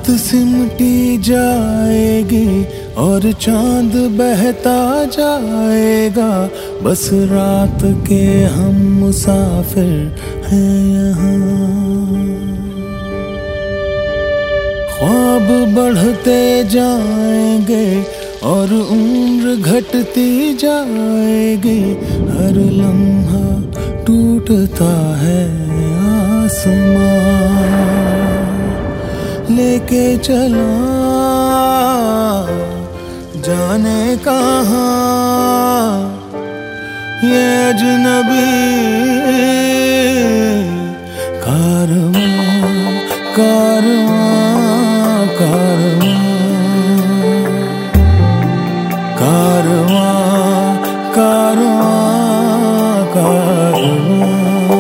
सिमटी जाएगी और चांद बहता जाएगा, बस रात के हम मुसाफिर हैं यहाँ। ख्वाब बढ़ते जाएंगे और उम्र घटती जाएगी, हर लम्हा टूटता है आसमां। लेके चला जाने कहाँ ये अजनबी कारवां कारवां कारवां कारवां कारवां कारवां।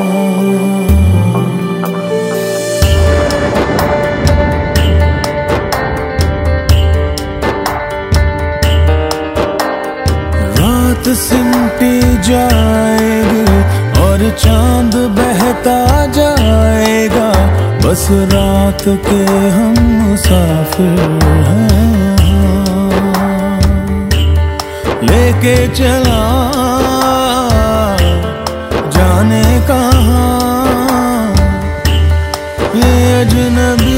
रात सिमटी जाएगी और चांद बहता जाएगा, बस रात के हम मुसाफिर हैं। लेके चला जाने कहाँ ये अजनबी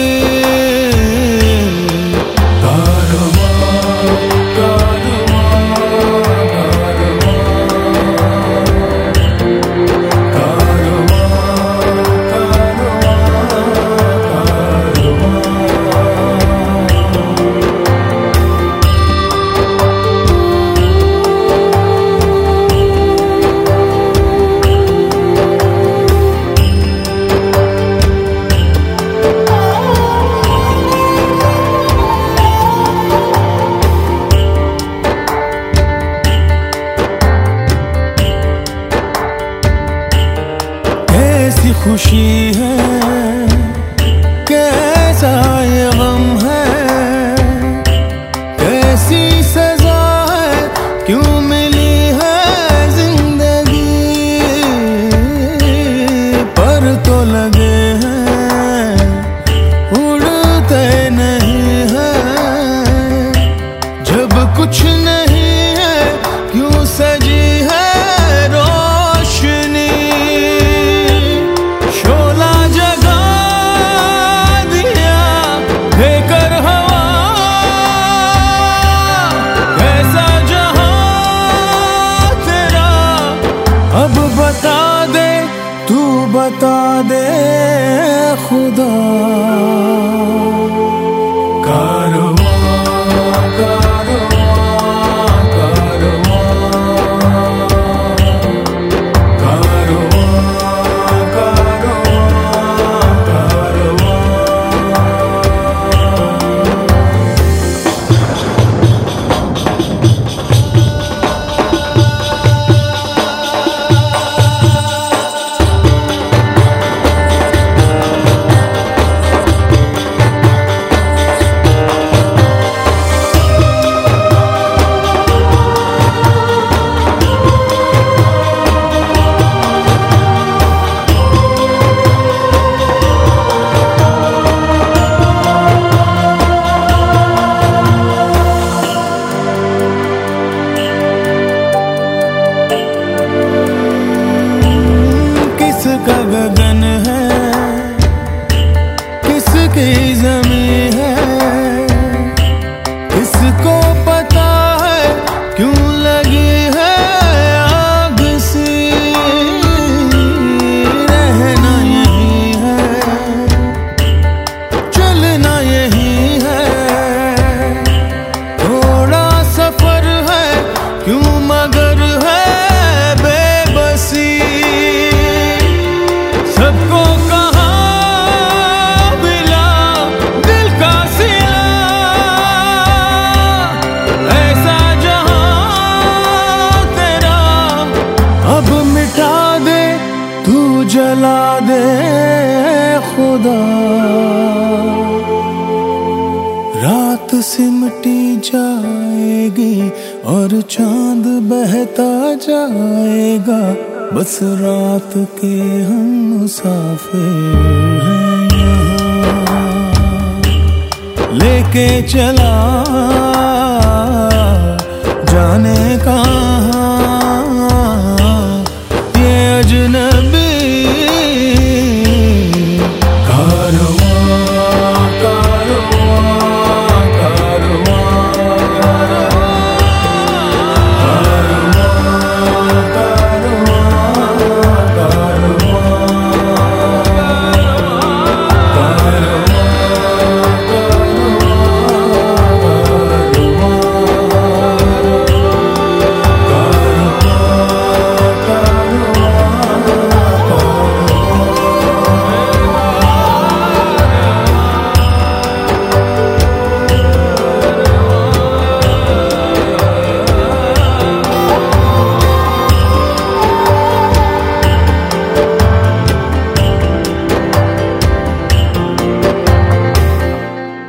खुशी है, कैसा ये गम है, कैसी सजा है, क्यों मिली है जिंदगी। पर तो लगे हैं उड़ते नहीं हैं, जब कुछ नहीं है क्यों सजी है रोशनी। अब बता दे, तू बता दे खुदा। कारवां कारवां कारवां कारवां कारवां कारवां। किसका गगन है, किसकी ज़मीं है, किसको पता है क्यों लगी है आग सी। रहना यही है, चलना यही है, थोड़ा सफर है क्यों मगर है बेबसी। सबको कहाँ मिला दिल का सिला, ऐसा जहां तेरा अब मिटा दे, तू जला दे खुदा। रात सिमटी जाएगी और चांद बहता जाएगा, बस रात के हम मुसाफिर हैं यहाँ। लेके चला